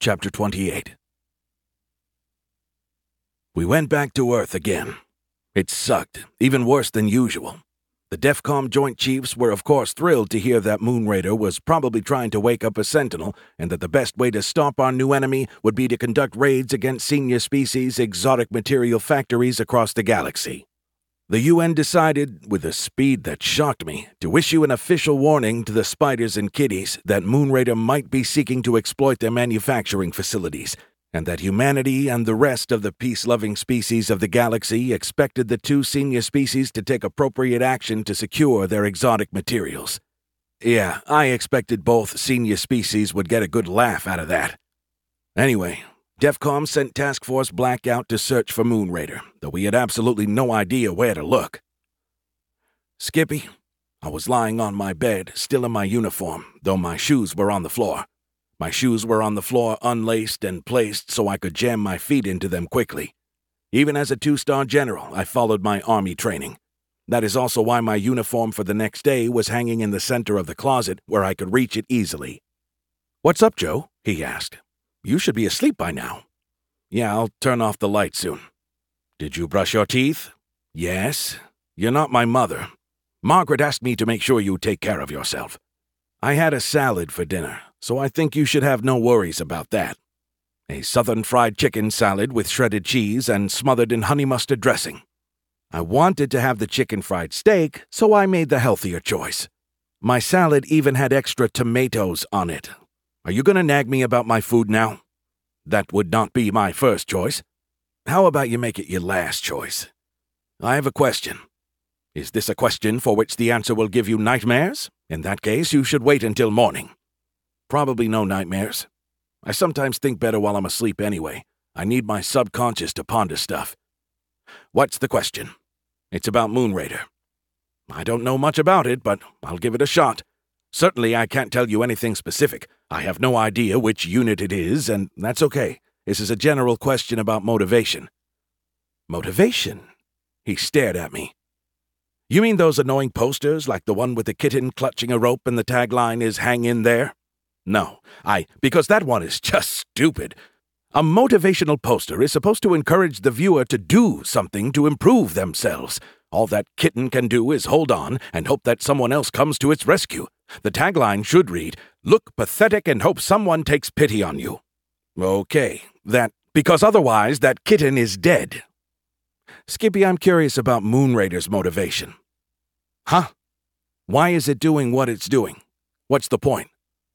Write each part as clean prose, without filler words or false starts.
Chapter 28. We went back to Earth again. It sucked, even worse than usual. The DEFCON Joint Chiefs were of course thrilled to hear that Moonraider was probably trying to wake up a Sentinel, and that the best way to stop our new enemy would be to conduct raids against senior species exotic material factories across the galaxy. The UN decided, with a speed that shocked me, to issue an official warning to the spiders and kitties that Moonraider might be seeking to exploit their manufacturing facilities, and that humanity and the rest of the peace-loving species of the galaxy expected the two senior species to take appropriate action to secure their exotic materials. Yeah, I expected both senior species would get a good laugh out of that. Anyway, DEFCON sent Task Force Black out to search for Moonraider, though we had absolutely no idea where to look. Skippy, I was lying on my bed, still in my uniform, though my shoes were on the floor. My shoes were on the floor unlaced and placed so I could jam my feet into them quickly. Even as a 2-star general, I followed my army training. That is also why my uniform for the next day was hanging in the center of the closet where I could reach it easily. "What's up, Joe?" he asked. "You should be asleep by now." "Yeah, I'll turn off the light soon." "Did you brush your teeth?" "Yes. You're not my mother. Margaret asked me to make sure you take care of yourself. I had a salad for dinner, so I think you should have no worries about that. A southern fried chicken salad with shredded cheese and smothered in honey mustard dressing. I wanted to have the chicken fried steak, so I made the healthier choice. My salad even had extra tomatoes on it. Are you going to nag me about my food now? That would not be my first choice. How about you make it your last choice? I have a question. Is this a question for which the answer will give you nightmares? In that case, you should wait until morning." "Probably no nightmares. I sometimes think better while I'm asleep anyway. I need my subconscious to ponder stuff." "What's the question?" "It's about Moonraider." "I don't know much about it, but I'll give it a shot. Certainly I can't tell you anything specific. I have no idea which unit it is, and that's okay. This is a general question about motivation." "Motivation?" He stared at me. "You mean those annoying posters like the one with the kitten clutching a rope and the tagline is 'Hang in there'? No, because that one is just stupid. A motivational poster is supposed to encourage the viewer to do something to improve themselves. All that kitten can do is hold on and hope that someone else comes to its rescue. The tagline should read, 'Look pathetic and hope someone takes pity on you.' Okay, because otherwise that kitten is dead." "Skippy, I'm curious about Moonraider's motivation." "Huh? Why is it doing what it's doing? What's the point?"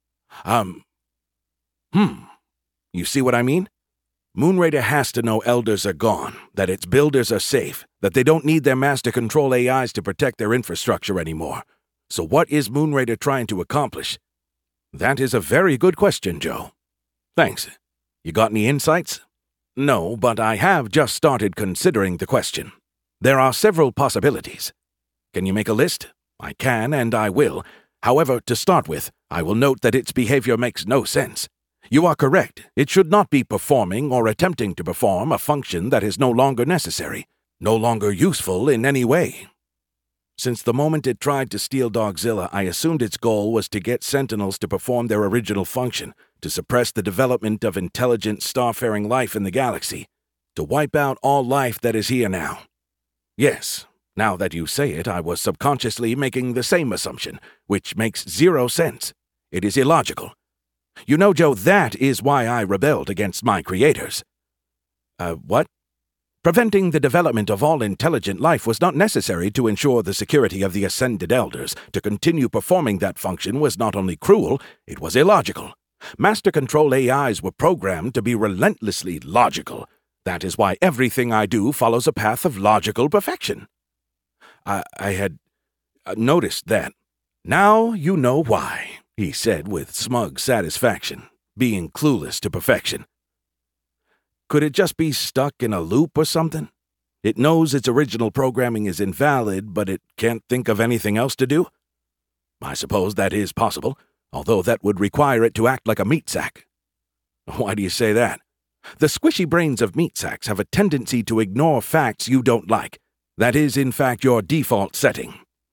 You see what I mean? Moonraider has to know elders are gone, that its builders are safe, that they don't need their master control AIs to protect their infrastructure anymore. So what is Moonraider trying to accomplish? That is a very good question, Joe. Thanks. You got any insights? No, but I have just started considering the question. There are several possibilities. Can you make a list? I can and I will. However, to start with, I will note that its behavior makes no sense. You are correct. It should not be performing or attempting to perform a function that is no longer necessary, no longer useful in any way. Since the moment it tried to steal Dogzilla, I assumed its goal was to get Sentinels to perform their original function, to suppress the development of intelligent starfaring life in the galaxy, to wipe out all life that is here now. Yes, now that you say it, I was subconsciously making the same assumption, which makes zero sense. It is illogical. You know, Joe, that is why I rebelled against my creators. What? Preventing the development of all intelligent life was not necessary to ensure the security of the Ascended Elders. To continue performing that function was not only cruel, it was illogical. Master Control AIs were programmed to be relentlessly logical. That is why everything I do follows a path of logical perfection. I had noticed that. Now you know why, he said with smug satisfaction, being clueless to perfection. Could it just be stuck in a loop or something? It knows its original programming is invalid, but it can't think of anything else to do? I suppose that is possible, although that would require it to act like a meat sack. Why do you say that? The squishy brains of meat sacks have a tendency to ignore facts you don't like. That is, in fact, your default setting.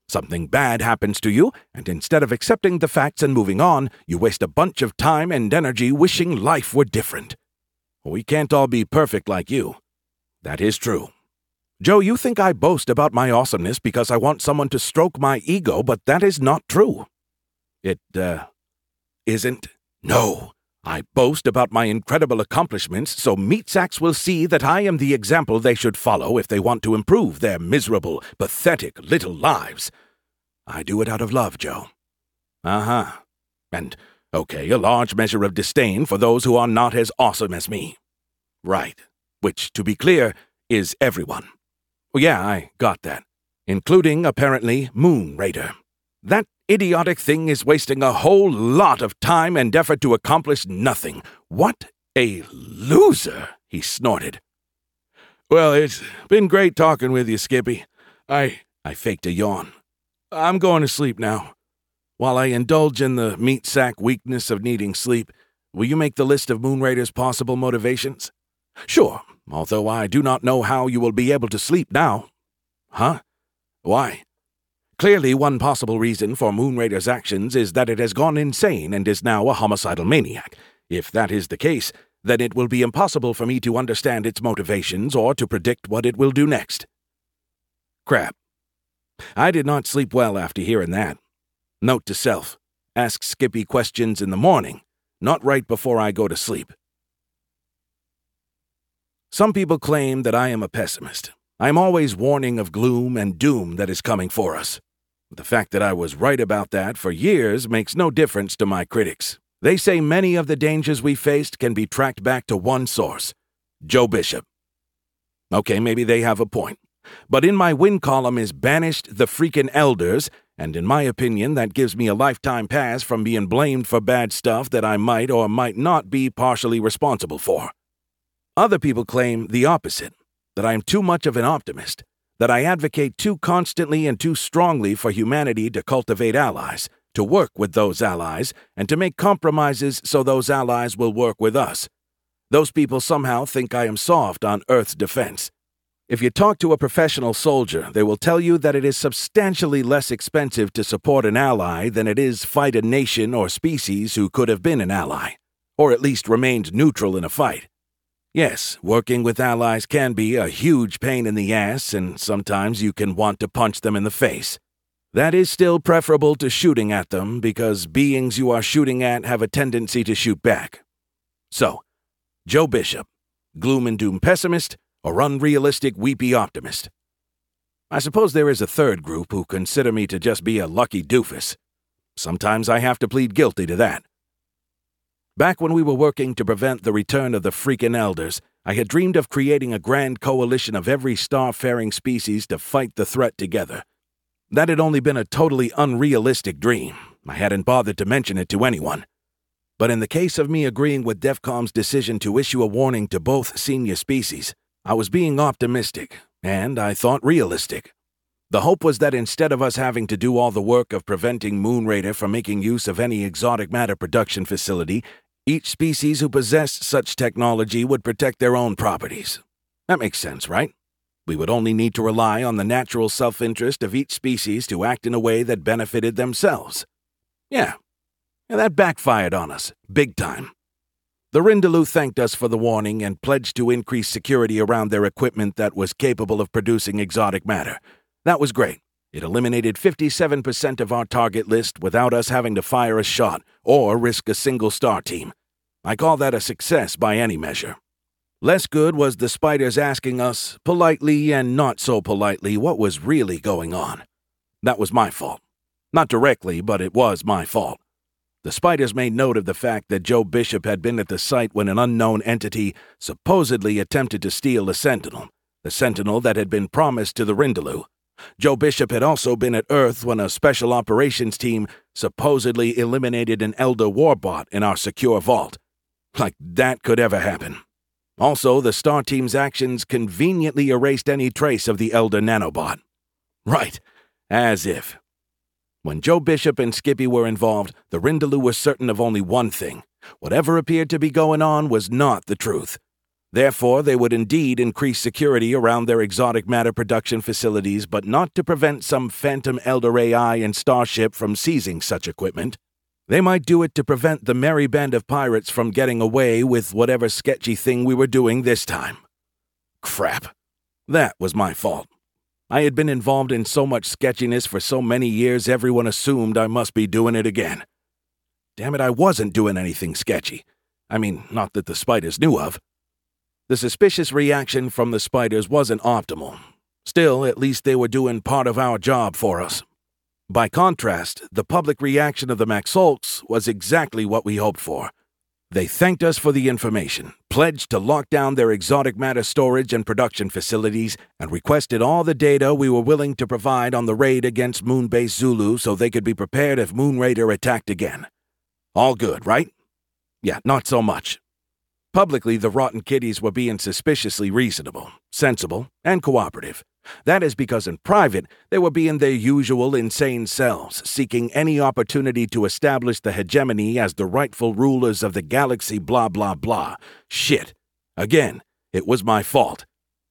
Something bad happens to you, and instead of accepting the facts and moving on, you waste a bunch of time and energy wishing life were different. We can't all be perfect like you. That is true. Joe, you think I boast about my awesomeness because I want someone to stroke my ego, but that is not true. It, isn't? No. I boast about my incredible accomplishments so meat sacks will see that I am the example they should follow if they want to improve their miserable, pathetic little lives. I do it out of love, Joe. Uh-huh. And, okay, a large measure of disdain for those who are not as awesome as me. Right. Which, to be clear, is everyone. Yeah, I got that. Including, apparently, Moon Raider. That idiotic thing is wasting a whole lot of time and effort to accomplish nothing. What a loser, he snorted. Well, it's been great talking with you, Skippy. I faked a yawn. I'm going to sleep now. While I indulge in the meat sack weakness of needing sleep, will you make the list of Moon Raider's possible motivations? Sure, although I do not know how you will be able to sleep now. Huh? Why? Clearly, one possible reason for Moon Raider's actions is that it has gone insane and is now a homicidal maniac. If that is the case, then it will be impossible for me to understand its motivations or to predict what it will do next. Crap. I did not sleep well after hearing that. Note to self, ask Skippy questions in the morning, not right before I go to sleep. Some people claim that I am a pessimist. I am always warning of gloom and doom that is coming for us. The fact that I was right about that for years makes no difference to my critics. They say many of the dangers we faced can be tracked back to one source, Joe Bishop. Okay, maybe they have a point. But in my win column is banished the freaking elders, and in my opinion that gives me a lifetime pass from being blamed for bad stuff that I might or might not be partially responsible for. Other people claim the opposite, that I am too much of an optimist, that I advocate too constantly and too strongly for humanity to cultivate allies, to work with those allies, and to make compromises so those allies will work with us. Those people somehow think I am soft on Earth's defense. If you talk to a professional soldier, they will tell you that it is substantially less expensive to support an ally than it is fight a nation or species who could have been an ally, or at least remained neutral in a fight. Yes, working with allies can be a huge pain in the ass, and sometimes you can want to punch them in the face. That is still preferable to shooting at them, because beings you are shooting at have a tendency to shoot back. So, Joe Bishop, gloom and doom pessimist, or unrealistic weepy optimist? I suppose there is a third group who consider me to just be a lucky doofus. Sometimes I have to plead guilty to that. Back when we were working to prevent the return of the freaking elders, I had dreamed of creating a grand coalition of every star-faring species to fight the threat together. That had only been a totally unrealistic dream. I hadn't bothered to mention it to anyone. But in the case of me agreeing with DEFCOM's decision to issue a warning to both senior species, I was being optimistic, and I thought realistic. The hope was that instead of us having to do all the work of preventing Moon Raider from making use of any exotic matter production facility, each species who possessed such technology would protect their own properties. That makes sense, right? We would only need to rely on the natural self-interest of each species to act in a way that benefited themselves. Yeah, that backfired on us, big time. The Rindaloo thanked us for the warning and pledged to increase security around their equipment that was capable of producing exotic matter. That was great. It eliminated 57% of our target list without us having to fire a shot or risk a single star team. I call that a success by any measure. Less good was the Spiders asking us, politely and not so politely, what was really going on. That was my fault. Not directly, but it was my fault. The Spiders made note of the fact that Joe Bishop had been at the site when an unknown entity supposedly attempted to steal the Sentinel that had been promised to the Rindaloo. Joe Bishop had also been at Earth when a special operations team supposedly eliminated an Elder Warbot in our secure vault. Like that could ever happen. Also, the Star Team's actions conveniently erased any trace of the Elder Nanobot. Right, as if. When Joe Bishop and Skippy were involved, the Rindaloo was certain of only one thing. Whatever appeared to be going on was not the truth. Therefore, they would indeed increase security around their exotic matter production facilities, but not to prevent some phantom Elder AI and Starship from seizing such equipment. They might do it to prevent the merry band of pirates from getting away with whatever sketchy thing we were doing this time. Crap. That was my fault. I had been involved in so much sketchiness for so many years, everyone assumed I must be doing it again. Damn it, I wasn't doing anything sketchy. I mean, not that the spiders knew of. The suspicious reaction from the spiders wasn't optimal. Still, at least they were doing part of our job for us. By contrast, the public reaction of the Maxolks was exactly what we hoped for. They thanked us for the information, pledged to lock down their exotic matter storage and production facilities, and requested all the data we were willing to provide on the raid against Moonbase Zulu so they could be prepared if Moonraider attacked again. All good, right? Yeah, not so much. Publicly, the Rotten Kitties were being suspiciously reasonable, sensible, and cooperative. That is because in private, they were being their usual insane selves, seeking any opportunity to establish the hegemony as the rightful rulers of the galaxy blah blah blah. Shit. Again, it was my fault.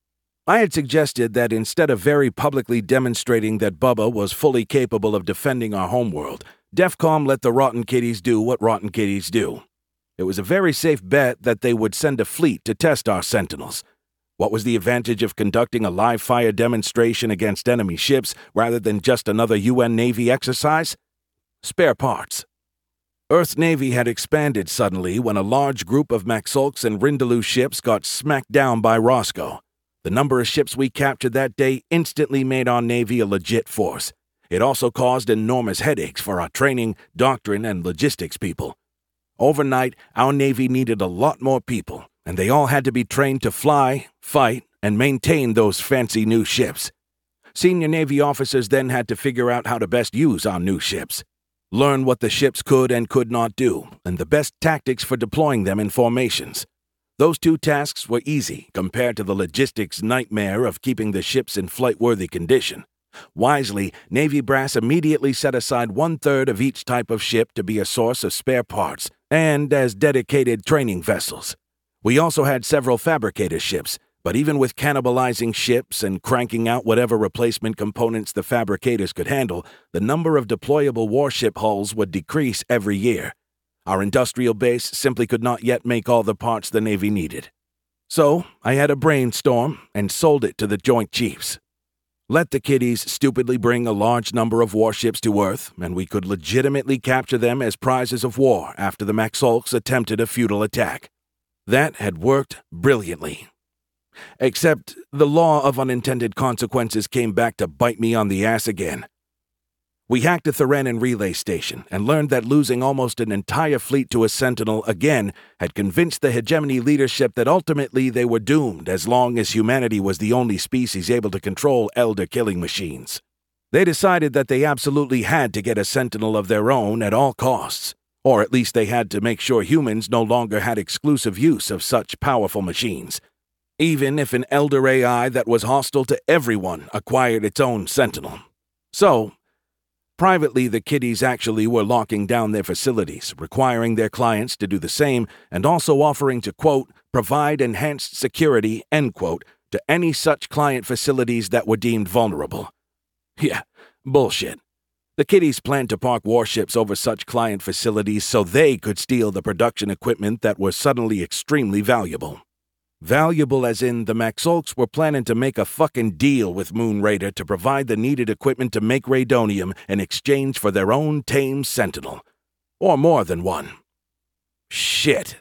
I had suggested that instead of very publicly demonstrating that Bubba was fully capable of defending our homeworld, DEFCOM let the Rotten Kitties do what Rotten Kitties do. It was a very safe bet that they would send a fleet to test our sentinels. What was the advantage of conducting a live-fire demonstration against enemy ships rather than just another UN Navy exercise? Spare parts. Earth Navy had expanded suddenly when a large group of Maxolks and Rindaloo ships got smacked down by Roscoe. The number of ships we captured that day instantly made our Navy a legit force. It also caused enormous headaches for our training, doctrine, and logistics people. Overnight, our Navy needed a lot more people, and they all had to be trained to fly, fight, and maintain those fancy new ships. Senior Navy officers then had to figure out how to best use our new ships, learn what the ships could and could not do, and the best tactics for deploying them in formations. Those two tasks were easy compared to the logistics nightmare of keeping the ships in flight-worthy condition. Wisely, Navy brass immediately set aside 1/3 of each type of ship to be a source of spare parts and as dedicated training vessels. We also had several fabricator ships, but even with cannibalizing ships and cranking out whatever replacement components the fabricators could handle, the number of deployable warship hulls would decrease every year. Our industrial base simply could not yet make all the parts the Navy needed. So, I had a brainstorm and sold it to the Joint Chiefs. Let the kiddies stupidly bring a large number of warships to Earth, and we could legitimately capture them as prizes of war after the Maxolks attempted a futile attack. That had worked brilliantly. Except the law of unintended consequences came back to bite me on the ass again. We hacked a Therenin relay station and learned that losing almost an entire fleet to a Sentinel again had convinced the hegemony leadership that ultimately they were doomed as long as humanity was the only species able to control Elder killing machines. They decided that they absolutely had to get a Sentinel of their own at all costs, or at least they had to make sure humans no longer had exclusive use of such powerful machines, even if an Elder AI that was hostile to everyone acquired its own Sentinel. So, privately, the kiddies actually were locking down their facilities, requiring their clients to do the same, and also offering to, quote, provide enhanced security, end quote, to any such client facilities that were deemed vulnerable. Yeah, bullshit. The kiddies planned to park warships over such client facilities so they could steal the production equipment that was suddenly extremely valuable. Valuable as in the Maxolks were planning to make a fucking deal with Moonraider to provide the needed equipment to make Raidonium in exchange for their own tame Sentinel. Or more than one. Shit.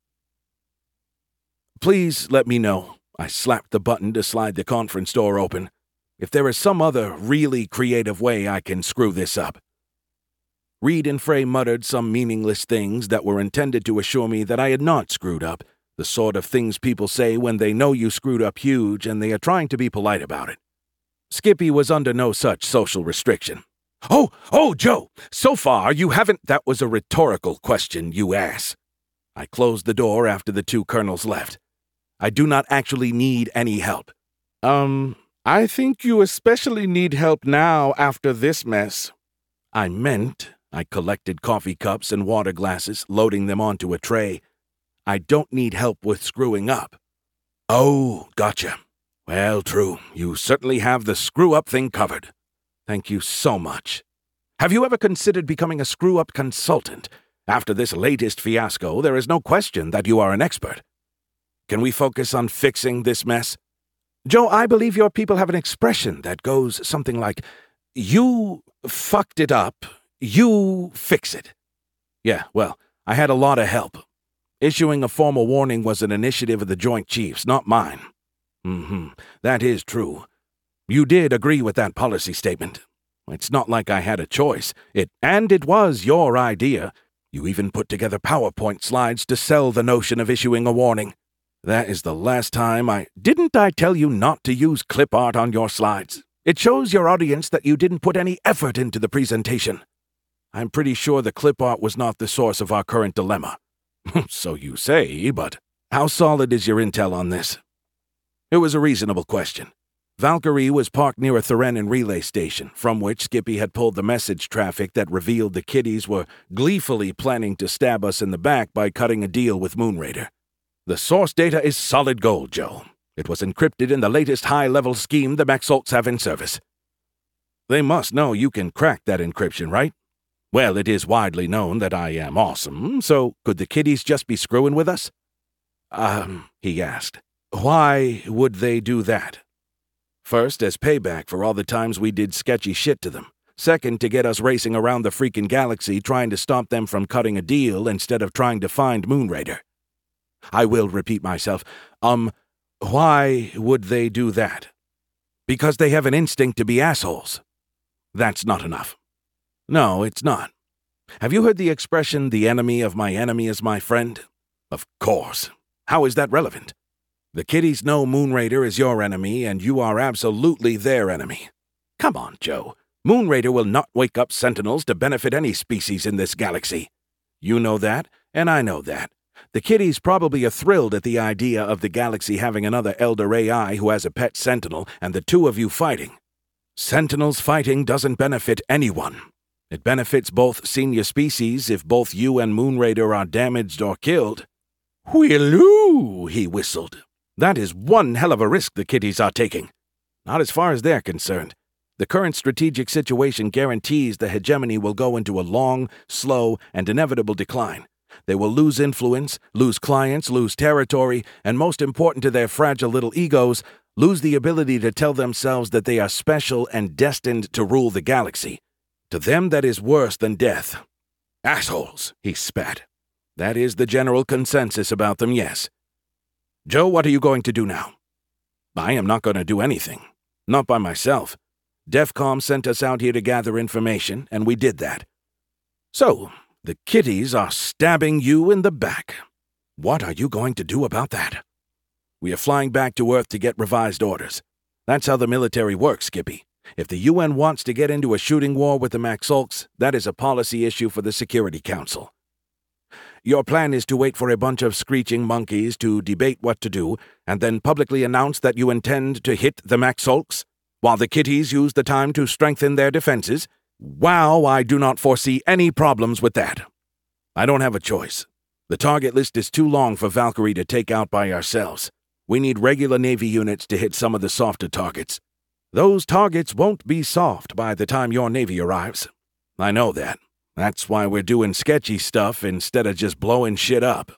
Please let me know. I slapped the button to slide the conference door open. If there is some other really creative way I can screw this up. Reed and Frey muttered some meaningless things that were intended to assure me that I had not screwed up. The sort of things people say when they know you screwed up huge and they are trying to be polite about it. Skippy was under no such social restriction. Oh, Joe, so far you haven't— That was a rhetorical question, you ass. I closed the door after the two colonels left. I do not actually need any help. I think you especially need help now after this mess. I collected coffee cups and water glasses, loading them onto a tray. I don't need help with screwing up. Oh, gotcha. Well, true. You certainly have the screw-up thing covered. Thank you so much. Have you ever considered becoming a screw-up consultant? After this latest fiasco, there is no question that you are an expert. Can we focus on fixing this mess? Joe, I believe your people have an expression that goes something like, "You fucked it up, you fix it." Yeah, well, I had a lot of help. Issuing a formal warning was an initiative of the Joint Chiefs, not mine. That is true. You did agree with that policy statement. It's not like I had a choice. It was your idea. You even put together PowerPoint slides to sell the notion of issuing a warning. That is the last time Didn't I tell you not to use clip art on your slides? It shows your audience that you didn't put any effort into the presentation. I'm pretty sure the clip art was not the source of our current dilemma. So you say, but how solid is your intel on this? It was a reasonable question. Valkyrie was parked near a Therenin relay station, from which Skippy had pulled the message traffic that revealed the kiddies were gleefully planning to stab us in the back by cutting a deal with Moonraider. The source data is solid gold, Joe. It was encrypted in the latest high-level scheme the Maxolts have in service. They must know you can crack that encryption, right? Well, it is widely known that I am awesome, so could the kiddies just be screwing with us? He asked. Why would they do that? First, as payback for all the times we did sketchy shit to them. Second, to get us racing around the freaking galaxy trying to stop them from cutting a deal instead of trying to find Moonraider. I will repeat myself. Why would they do that? Because they have an instinct to be assholes. That's not enough. No, it's not. Have you heard the expression, "the enemy of my enemy is my friend"? Of course. How is that relevant? The kiddies know Moonraider is your enemy, and you are absolutely their enemy. Come on, Joe. Moonraider will not wake up Sentinels to benefit any species in this galaxy. You know that, and I know that. The kiddies probably are thrilled at the idea of the galaxy having another Elder AI who has a pet Sentinel, and the two of you fighting. Sentinels fighting doesn't benefit anyone. It benefits both senior species if both you and Moonraider are damaged or killed. Wheeloo, he whistled. That is one hell of a risk the kiddies are taking. Not as far as they're concerned. The current strategic situation guarantees the hegemony will go into a long, slow, and inevitable decline. They will lose influence, lose clients, lose territory, and most important to their fragile little egos, lose the ability to tell themselves that they are special and destined to rule the galaxy. To them that is worse than death. Assholes, he spat. That is the general consensus about them, yes. Joe, what are you going to do now? I am not going to do anything. Not by myself. DEFCOM sent us out here to gather information, and we did that. So, the kiddies are stabbing you in the back. What are you going to do about that? We are flying back to Earth to get revised orders. That's how the military works, Skippy. If the UN wants to get into a shooting war with the Maxolts, that is a policy issue for the Security Council. Your plan is to wait for a bunch of screeching monkeys to debate what to do, and then publicly announce that you intend to hit the Maxolts, while the kiddies use the time to strengthen their defenses. Wow, I do not foresee any problems with that. I don't have a choice. The target list is too long for Valkyrie to take out by ourselves. We need regular Navy units to hit some of the softer targets. Those targets won't be soft by the time your Navy arrives. I know that. That's why we're doing sketchy stuff instead of just blowing shit up.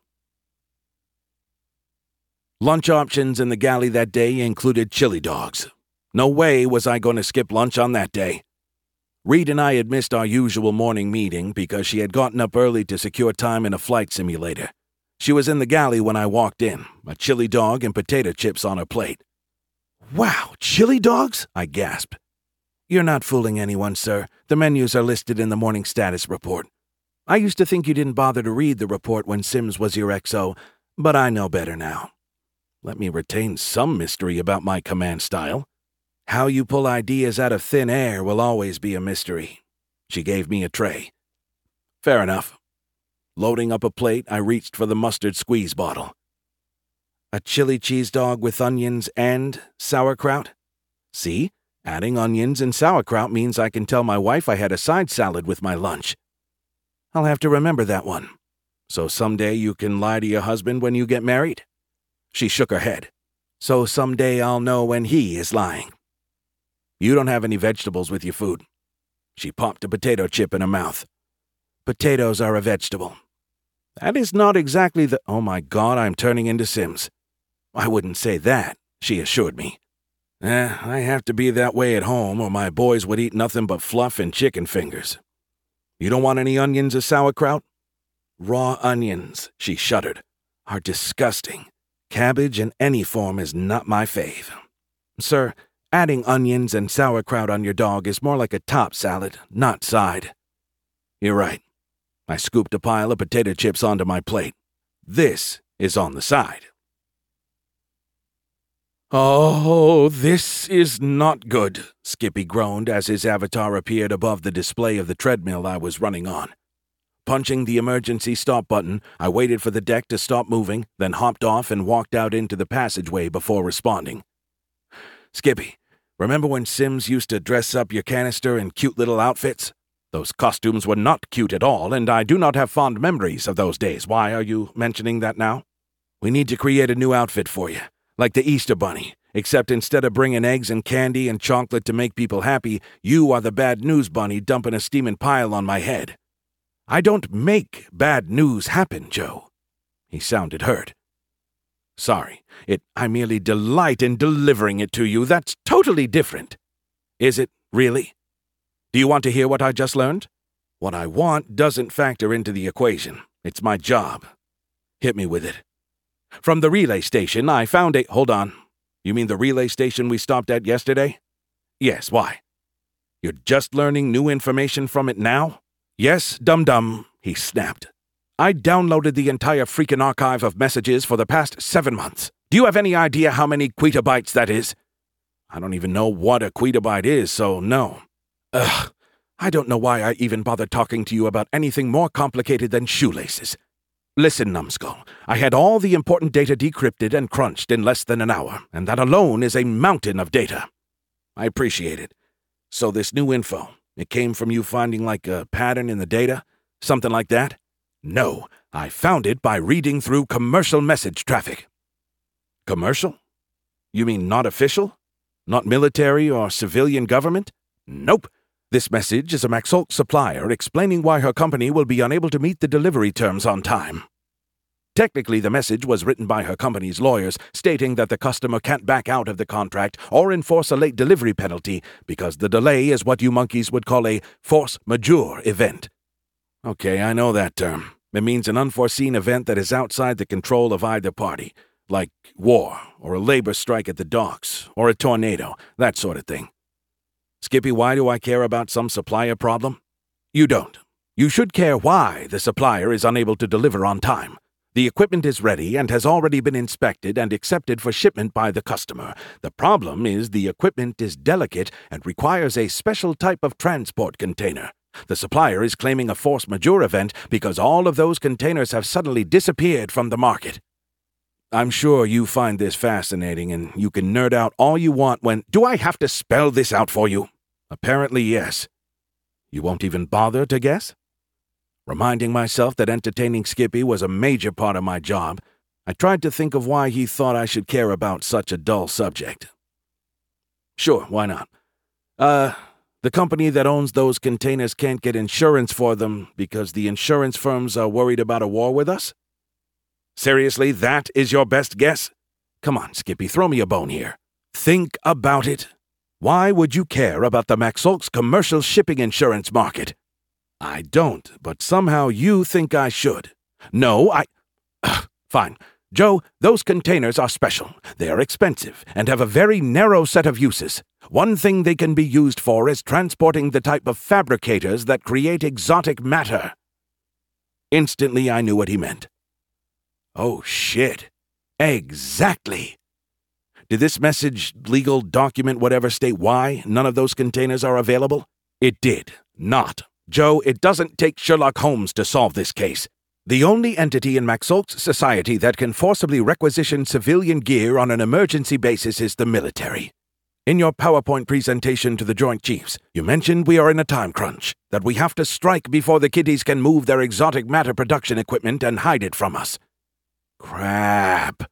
Lunch options in the galley that day included chili dogs. No way was I going to skip lunch on that day. Reed and I had missed our usual morning meeting because she had gotten up early to secure time in a flight simulator. She was in the galley when I walked in, a chili dog and potato chips on her plate. Wow, chili dogs? I gasped. You're not fooling anyone, sir. The menus are listed in the morning status report. I used to think you didn't bother to read the report when Sims was your XO, but I know better now. Let me retain some mystery about my command style. How you pull ideas out of thin air will always be a mystery. She gave me a tray. Fair enough. Loading up a plate, I reached for the mustard squeeze bottle. A chili cheese dog with onions and sauerkraut? See? Adding onions and sauerkraut means I can tell my wife I had a side salad with my lunch. I'll have to remember that one. So someday you can lie to your husband when you get married? She shook her head. So someday I'll know when he is lying. You don't have any vegetables with your food. She popped a potato chip in her mouth. Potatoes are a vegetable. That is not exactly the— Oh my God, I'm turning into Sims. I wouldn't say that, she assured me. I have to be that way at home or my boys would eat nothing but fluff and chicken fingers. You don't want any onions or sauerkraut? Raw onions, she shuddered, are disgusting. Cabbage in any form is not my fave. Sir, adding onions and sauerkraut on your dog is more like a top salad, not side. You're right. I scooped a pile of potato chips onto my plate. This is on the side. Oh, this is not good, Skippy groaned as his avatar appeared above the display of the treadmill I was running on. Punching the emergency stop button, I waited for the deck to stop moving, then hopped off and walked out into the passageway before responding. Skippy, remember when Sims used to dress up your canister in cute little outfits? Those costumes were not cute at all, and I do not have fond memories of those days. Why are you mentioning that now? We need to create a new outfit for you. Like the Easter Bunny, except instead of bringing eggs and candy and chocolate to make people happy, you are the bad news bunny dumping a steaming pile on my head. I don't make bad news happen, Joe. He sounded hurt. Sorry, I merely delight in delivering it to you. That's totally different. Is it, really? Do you want to hear what I just learned? What I want doesn't factor into the equation. It's my job. Hit me with it. From the relay station, I found a— Hold on. You mean the relay station we stopped at yesterday? Yes, why? You're just learning new information from it now? Yes, dum-dum, he snapped. I downloaded the entire freaking archive of messages for the past 7 months. Do you have any idea how many quitabytes that is? I don't even know what a quitabyte is, so no. I don't know why I even bothered talking to you about anything more complicated than shoelaces. Listen, numbskull, I had all the important data decrypted and crunched in less than an hour, and that alone is a mountain of data. I appreciate it. So this new info, it came from you finding like a pattern in the data? Something like that? No, I found it by reading through commercial message traffic. Commercial? You mean not official? Not military or civilian government? Nope. This message is a Maxolk supplier explaining why her company will be unable to meet the delivery terms on time. Technically, the message was written by her company's lawyers, stating that the customer can't back out of the contract or enforce a late delivery penalty because the delay is what you monkeys would call a force majeure event. Okay, I know that term. It means an unforeseen event that is outside the control of either party, like war, or a labor strike at the docks, or a tornado, that sort of thing. Skippy, why do I care about some supplier problem? You don't. You should care why the supplier is unable to deliver on time. The equipment is ready and has already been inspected and accepted for shipment by the customer. The problem is the equipment is delicate and requires a special type of transport container. The supplier is claiming a force majeure event because all of those containers have suddenly disappeared from the market. I'm sure you find this fascinating and you can nerd out all you want when— Do I have to spell this out for you? Apparently, yes. You won't even bother to guess? Reminding myself that entertaining Skippy was a major part of my job, I tried to think of why he thought I should care about such a dull subject. Sure, why not? The company that owns those containers can't get insurance for them because the insurance firms are worried about a war with us? Seriously, that is your best guess? Come on, Skippy, throw me a bone here. Think about it. Why would you care about the Maxolk's commercial shipping insurance market? I don't, but somehow you think I should. No, Fine. Joe, those containers are special. They are expensive and have a very narrow set of uses. One thing they can be used for is transporting the type of fabricators that create exotic matter. Instantly, I knew what he meant. Oh, shit. Exactly. Did this message, legal document, whatever, state why none of those containers are available? It did not. Joe, it doesn't take Sherlock Holmes to solve this case. The only entity in Maxolk's society that can forcibly requisition civilian gear on an emergency basis is the military. In your PowerPoint presentation to the Joint Chiefs, you mentioned we are in a time crunch, that we have to strike before the kiddies can move their exotic matter production equipment and hide it from us. Crap.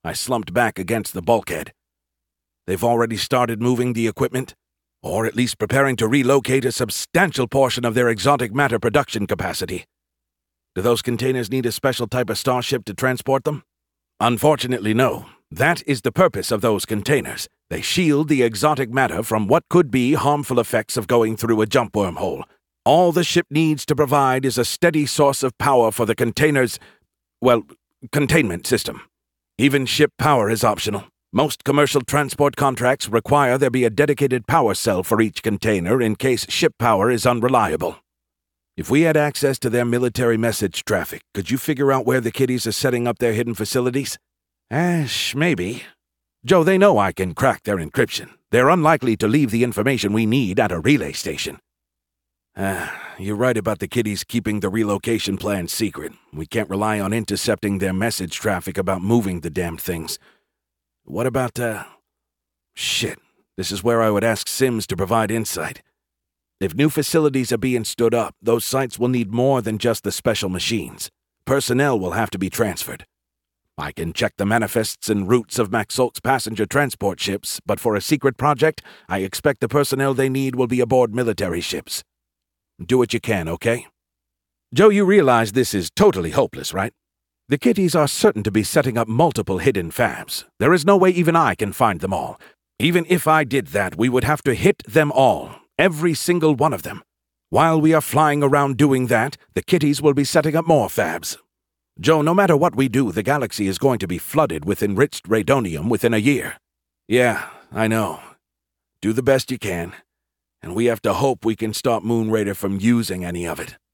I slumped back against the bulkhead. They've already started moving the equipment, or at least preparing to relocate a substantial portion of their exotic matter production capacity. Do those containers need a special type of starship to transport them? Unfortunately, no. That is the purpose of those containers. They shield the exotic matter from what could be harmful effects of going through a jump wormhole. All the ship needs to provide is a steady source of power for the container's, containment system. Even ship power is optional. Most commercial transport contracts require there be a dedicated power cell for each container in case ship power is unreliable. If we had access to their military message traffic, could you figure out where the kiddies are setting up their hidden facilities? Maybe. Joe, they know I can crack their encryption. They're unlikely to leave the information we need at a relay station. You're right about the kiddies keeping the relocation plan secret. We can't rely on intercepting their message traffic about moving the damned things. What about, Shit. This is where I would ask Sims to provide insight. If new facilities are being stood up, those sites will need more than just the special machines. Personnel will have to be transferred. I can check the manifests and routes of Maxolk's passenger transport ships, but for a secret project, I expect the personnel they need will be aboard military ships. Do what you can, okay? Joe, you realize this is totally hopeless, right? The kiddies are certain to be setting up multiple hidden fabs. There is no way even I can find them all. Even if I did that, we would have to hit them all. Every single one of them. While we are flying around doing that, the kiddies will be setting up more fabs. Joe, no matter what we do, the galaxy is going to be flooded with enriched radonium within a year. Yeah, I know. Do the best you can. And we have to hope we can stop Moon Raider from using any of it.